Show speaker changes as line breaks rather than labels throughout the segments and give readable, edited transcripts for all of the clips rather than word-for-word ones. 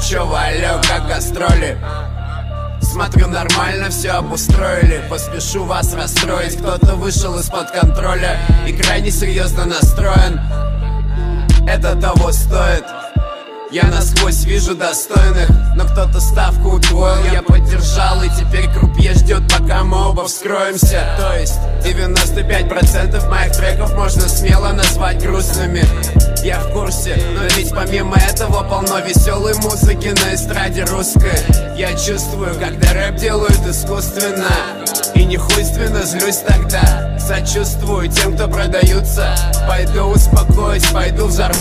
Пугачева, алло, как гастроли? Смотрю, нормально все обустроили. Поспешу вас расстроить, кто-то вышел из-под контроля и крайне серьезно настроен. Это того стоит. Я насквозь вижу достойных, но кто-то ставку удвоил. Я поддержал, и теперь крупье ждет, пока мы оба вскроемся. То есть 95% моих треков можно смело назвать грустными. Я в курсе, но ведь помимо этого полно веселой музыки на эстраде русской. Я чувствую, когда рэп делают искусственно, и не хуйственно злюсь тогда. Сочувствую тем, кто продаются. Пойду успокоюсь, пойду взорву.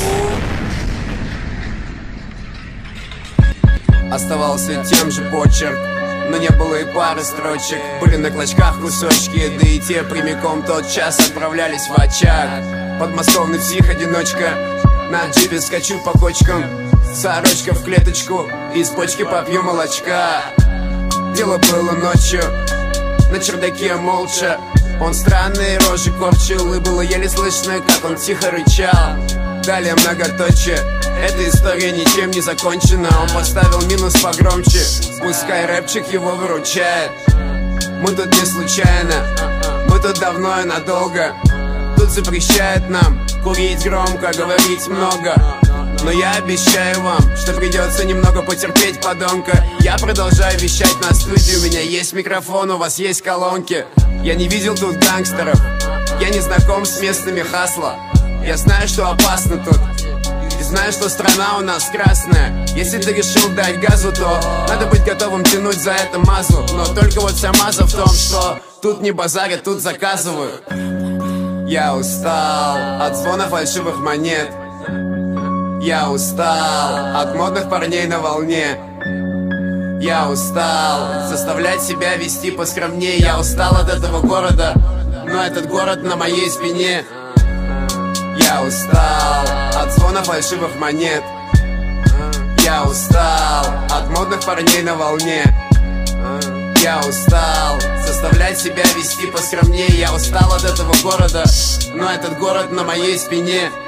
Оставался тем же почерк, но не было и пары строчек. Были на клочках кусочки, да и те прямиком тот час отправлялись в очаг. Подмосковный псих-одиночка, на джипе скачу по кочкам, сорочка в клеточку, из почки попью молочка. Дело было ночью, на чердаке молча. Он странные рожи корчил, и было еле слышно, как он тихо рычал. Далее многоточие, эта история ничем не закончена. Он поставил минус погромче, пускай рэпчик его выручает. Мы тут не случайно, мы тут давно и надолго. Тут запрещают нам курить громко, говорить много. Но я обещаю вам, что придется немного потерпеть, подонка. Я продолжаю вещать на студии, у меня есть микрофон, у вас есть колонки. Я не видел тут гангстеров, я не знаком с местными хасла. Я знаю, что опасно тут, и знаю, что страна у нас красная. Если ты решил дать газу, то надо быть готовым тянуть за это мазу. Но только вот вся маза в том, что тут не базарят, тут заказывают. Я устал от звона фальшивых монет. Я устал от модных парней на волне. Я устал заставлять себя вести поскромнее. Я устал от этого города, но этот город на моей спине. Я устал от звона фальшивых монет. Я устал от модных парней на волне. Я устал заставлять себя вести поскромнее. Я устал от этого города, но этот город на моей спине.